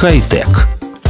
Хай-тек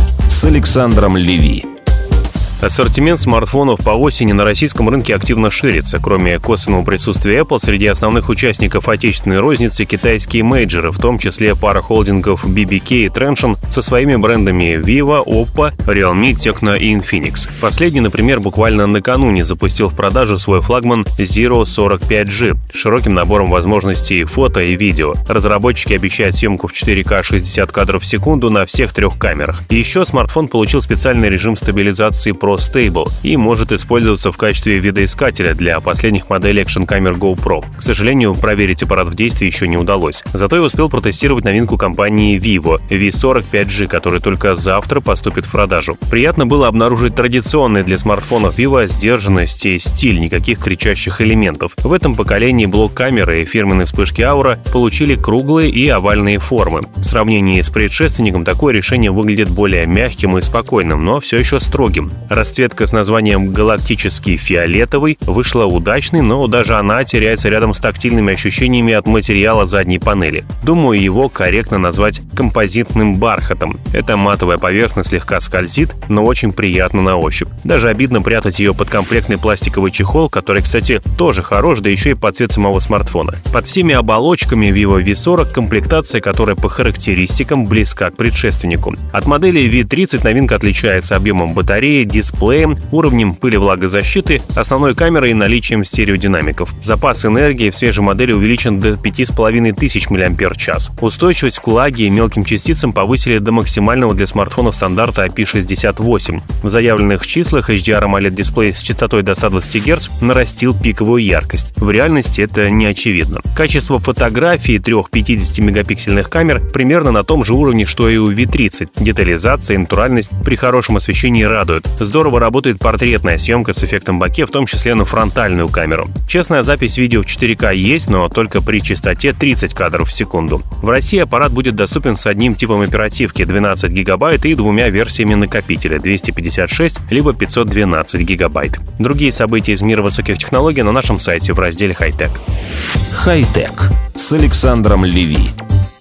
с Александром Леви. Ассортимент смартфонов по осени на российском рынке активно ширится. Кроме косвенного присутствия Apple, среди основных участников отечественной розницы китайские мейджоры, в том числе пара холдингов BBK и Transsion со своими брендами Vivo, Oppo, Realme, Tecno и Infinix. Последний, например, буквально накануне запустил в продажу свой флагман Zero 45G с широким набором возможностей фото и видео. Разработчики обещают съемку в 4К 60 кадров в секунду на всех 3 камерах. И еще смартфон получил специальный режим стабилизации Pro Stable и может использоваться в качестве видоискателя для последних моделей экшн-камер GoPro. К сожалению, проверить аппарат в действии еще не удалось. Зато я успел протестировать новинку компании Vivo V45G, который только завтра поступит в продажу. Приятно было обнаружить традиционный для смартфонов Vivo сдержанность и стиль, никаких кричащих элементов. В этом поколении блок камеры и фирменные вспышки Aura получили круглые и овальные формы. В сравнении с предшественником такое решение выглядит более мягким и спокойным, но все еще строгим. Расцветка с названием «Галактический фиолетовый» вышла удачной, но даже она теряется рядом с тактильными ощущениями от материала задней панели. Думаю, его корректно назвать композитным бархатом. Эта матовая поверхность слегка скользит, но очень приятна на ощупь. Даже обидно прятать ее под комплектный пластиковый чехол, который, кстати, тоже хорош, да еще и под цвет самого смартфона. Под всеми оболочками Vivo V40 комплектация, которая по характеристикам близка к предшественнику. От модели V30 новинка отличается объемом батареи, дисплеем, уровнем пыли-влагозащиты, основной камерой и наличием стереодинамиков. Запас энергии в свежей модели увеличен до 5500 мАч. Устойчивость к влаге и мелким частицам повысили до максимального для смартфонов стандарта IP68. В заявленных числах HDR AMOLED-дисплей с частотой до 120 Гц нарастил пиковую яркость. В реальности это не очевидно. Качество фотографий 3 50-мегапиксельных камер примерно на том же уровне, что и у V30. Детализация и натуральность при хорошем освещении радуют. Здорово работает портретная съемка с эффектом боке, в том числе на фронтальную камеру. Честная запись видео в 4К есть, но только при частоте 30 кадров в секунду. В России аппарат будет доступен с одним типом оперативки 12 ГБ и 2 версиями накопителя 256 либо 512 ГБ. Другие события из мира высоких технологий на нашем сайте в разделе «Хай-тек». Хай-тек с Александром Леви.